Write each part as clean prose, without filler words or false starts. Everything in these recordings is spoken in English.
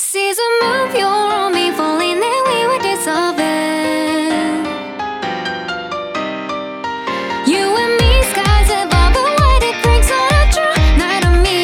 seas move your on me, falling and we were dissolving. You and me, skies above, but light it brings on a true night on me.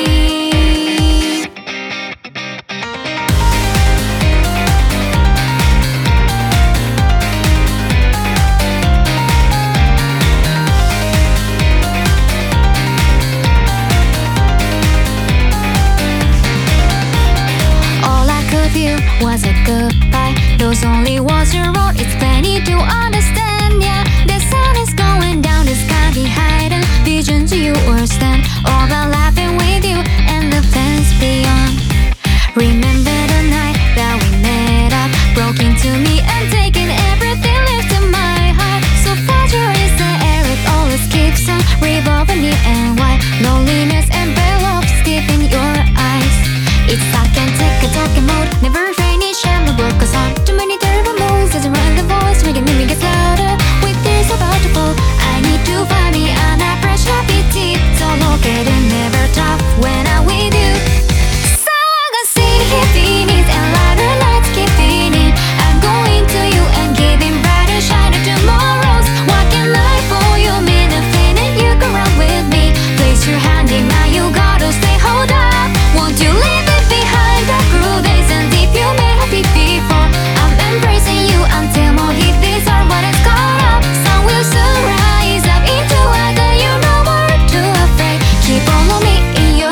Was a goodbye. Those only words you wrote, it's plenty to understand. Yeah, the sun is going down, the sky behind and visions you were stand. All about laughing with you and the fence beyond. Remember the night that we met up, broke into me and taking everything left in my heart. So fragile is the air, it always keeps on revolving near and wide. Loneliness and bare love deep in your eyes. It's like I can take a talking mode, never rainy shame, no work goes on. Too many terrible moves, there's a random voice making me get louder. With tears about to fall, I need to find me an pressure pity. So look at it, never tough when I'm with you. So I'm gonna see the feelings and lighter lights keep feeding. I'm going to you and giving brighter shiner tomorrows. What can I for you mean a feeling you can run with me? Place your hand in mine, you gotta stay, hold up. Won't you leave it behind the cruel days and deep you may have it before. I'm embracing you until more hit this are what it's caught up. Sun will soon rise up into other, you no more too afraid. Keep on me in you.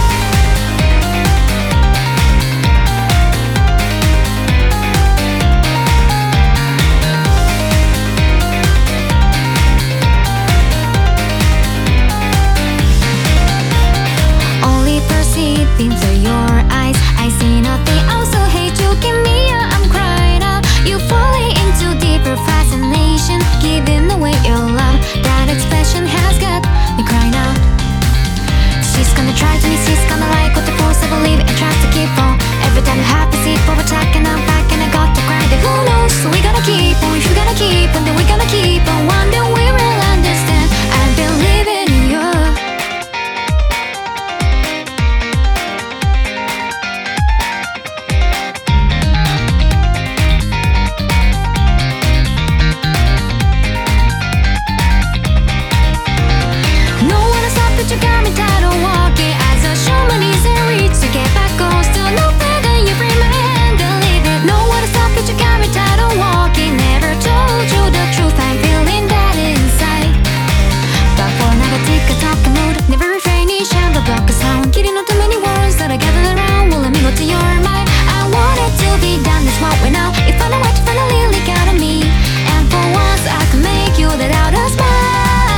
Only perceiving through your eyes, I see nothing else, so hate you, give me a, I'm crying out. You falling into deeper fascination, giving away your love. That expression has got me crying out. She's gonna try to me, she's gonna like what the force I believe and try to keep on. Every time you have to see over attack and I'm back and I got to cry. Then who knows, so we gotta keep on, if we gotta keep on, then we gotta keep on. One day we will understand, I've been living in you. You got me tired of walking as I show my knees and reach to get back on. Still no further, you free my hand and leave it. No one to stop, but you got me tired of walking. Never told you the truth, I'm feeling that inside. But for now I take a talking mode, never refrain, each time the block is sound. Getting on too many words that I gathered around, well let me go to your mind. I want it to be done, that's what we know. If I know what you finally leak out of me, and for once I can make you that out of smile.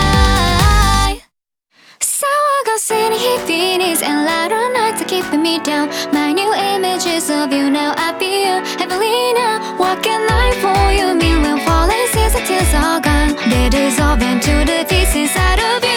City feelings and louder nights are keeping me down. My new images of you now appear heavily now. What can I for you mean when falling seas the tears are gone? They dissolve into the peace inside of you.